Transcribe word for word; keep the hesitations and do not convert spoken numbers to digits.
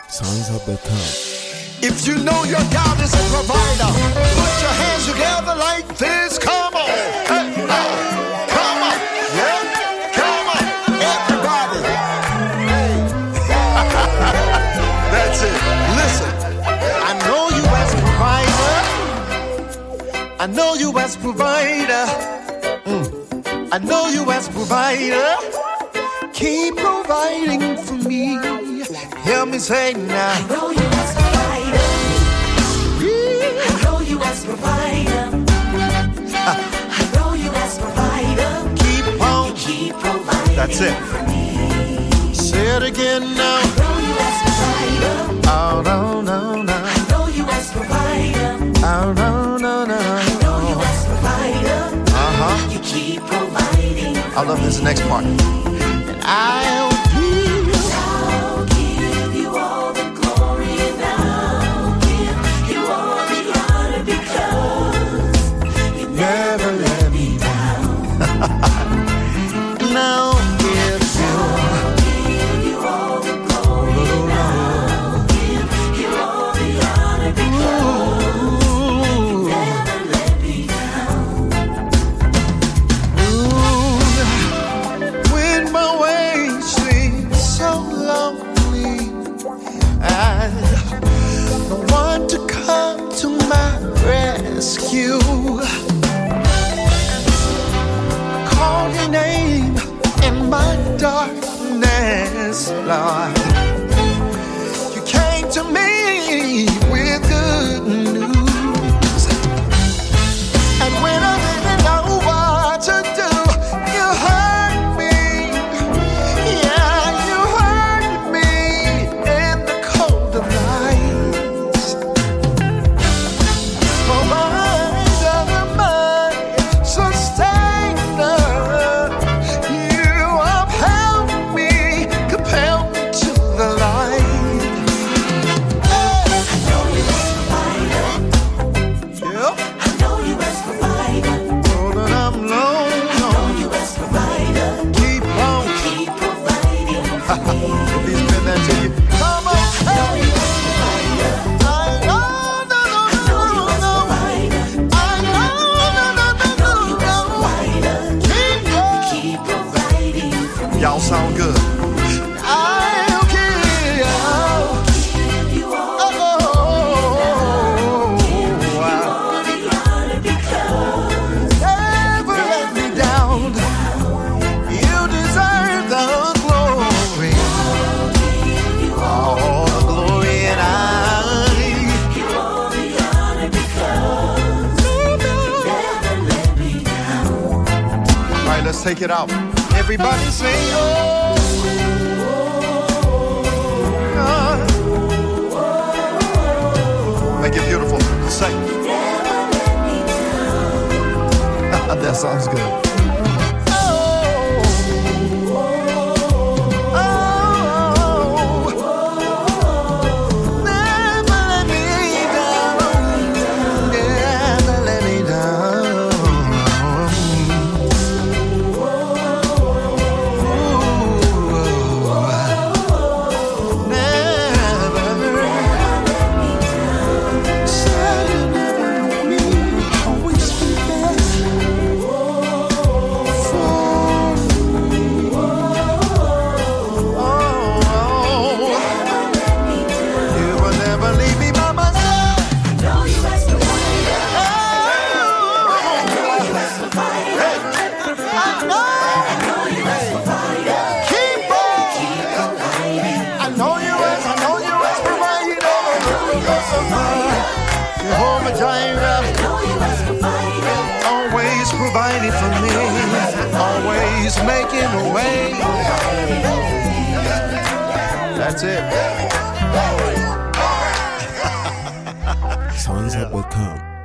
Sons have become. If you know your God is a provider, put your hands together like this. Come on. Hey, hey, come on. Yeah, come on. Everybody. Hey. That's it. Listen. I know you as provider. I know you as provider. Mm. I know you as provider. Keep providing for me. Hear me say now. I know you as provider. I know you as provider. I know you as provider. Keep on. You keep providing. That's it. For me. Say it again now. I know you as provider. Oh no no no. I know you as provider. Oh no no no. I know you as provider. Uh huh. You keep providing. I love this next part. And I'll give. I'll give you all the glory and I'll give you all the honor because you never let me down. Now give you. I'll give you all the glory and I'll give you all the honor because you never let me down. Ooh, when my way seems so lonely and no one to come to my rescue, call your name in my darkness, Lord. You came to me with good news, and when I didn't know what to do, you heard me. Yeah, you heard me in the cold of nights. Provider, my sustainer, you upheld me, compelled me to the light. I know you as provider. Yep. I know you as provider. Oh, that I'm I know alone. you as provider. Keep on. Keep providing for me. Please spin that to you. Come on. I know you as provider. I know, no, no, I know you no, as no. provider. I know, no, no, I know you no, as no, no. provider. Keep on. Keep providing for me. Y'all sound good. I'll give. I'll give you all Oh, wow. all the honor because Never let me down. You deserve the glory. All the glory and I. you all the honor because never let me down. All right, let's take it out. Everybody say, oh, God. Make it beautiful. Say. That sounds good. Oh, oh, never let me down. Never let me down. Jehovah Jireh, always providing for me, always making a way. That's it. Sons have become.